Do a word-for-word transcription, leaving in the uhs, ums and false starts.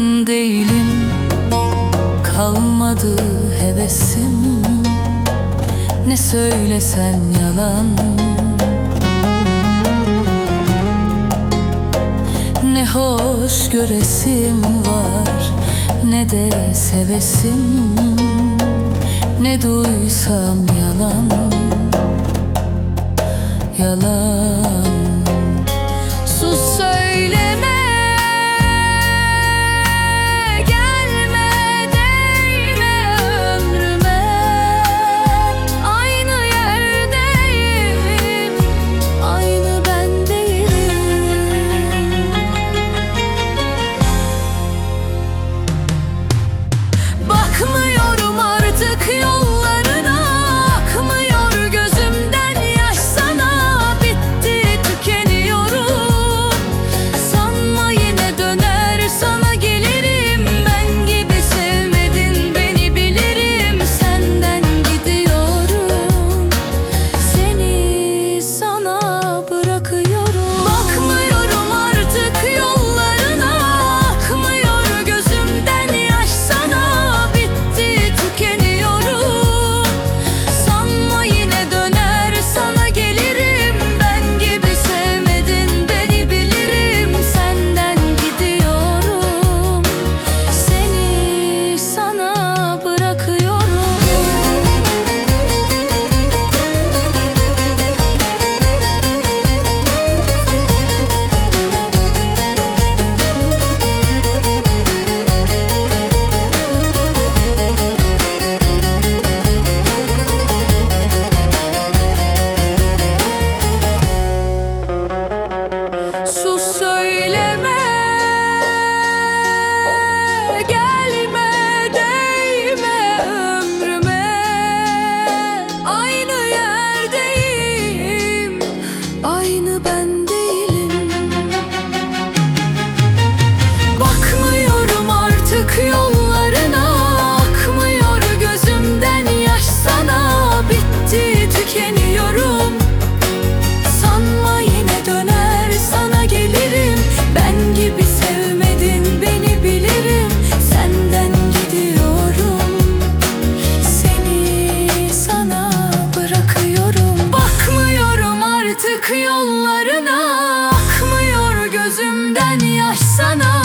ben değilim. Kalmadı hevesim, ne söylesen yalan. Ne hoş göresim var, ne de sevesim, ne duysam yalan, yalan. Sus söyleme, gelme değme ömrüme. Aynı yerdeyim, aynı ben değilim. Bakmıyorum artık yollarına, akmıyor gözümden yaş sana. Bitti, tükeniyorum. Sanma yine döner sana gelirim. Ben gibi sevmedin beni bilirim. Senden gidiyorum, seni sana bırakıyorum. Bakmıyorum artık yollarına, akmıyor gözümden yaş sana. Bitti, tükeniyorum. Sanma yine döner sana gelirim. Ben gibi sevmedin beni bilirim. Senden gidiyorum, seni sana bırakıyorum. Sus söyleme, gelme değme ömrüme. Aynı yerdeyim, aynı ben değilim. Bakmıyorum artık yollarına, akmıyor gözümden yaş sana. Bitti, tükeniyorum. Sanma yine döner sana gelirim. Ben gibi sevmedin beni bilirim. Senden gidiyorum, seni sana bırakıyorum. Bakmıyorum artık yollarına, akmıyor gözümden yaş sana.